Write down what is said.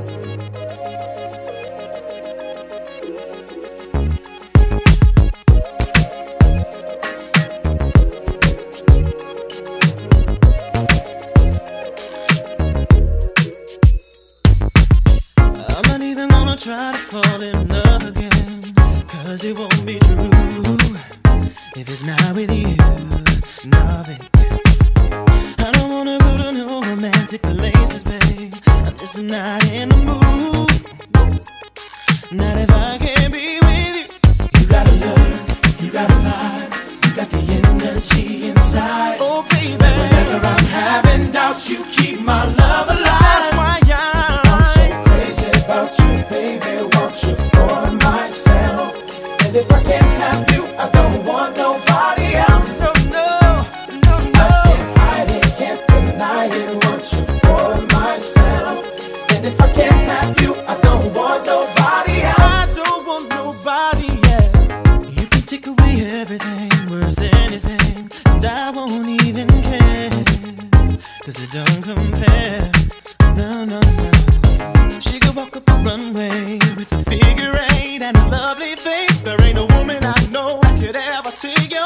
I'm not even gonna try to fall in love again, 'cause it won't be true if it's not with you. No, babe, I don't wanna go to no romantic places, babe. I'm just not in the mood. Not if I can't be with you. You got a look, you got a vibe, you got the energy inside. Oh, baby, whenever I'm having doubts, you keep my love alive. That's why I'm so crazy about you, baby. Want you for myself, and if I can't have you, I don't want nobody else. No, no, no, no. I can't hide it, can't deny it. Want you for myself, and if I can't have you, I don't want nobody else. I don't want nobody else. You can take away everything worth anything, and I won't even care, 'cause it don't compare. No, no, no. She could walk up the runway with a figure eight and a lovely face. There ain't a woman I know that could ever take your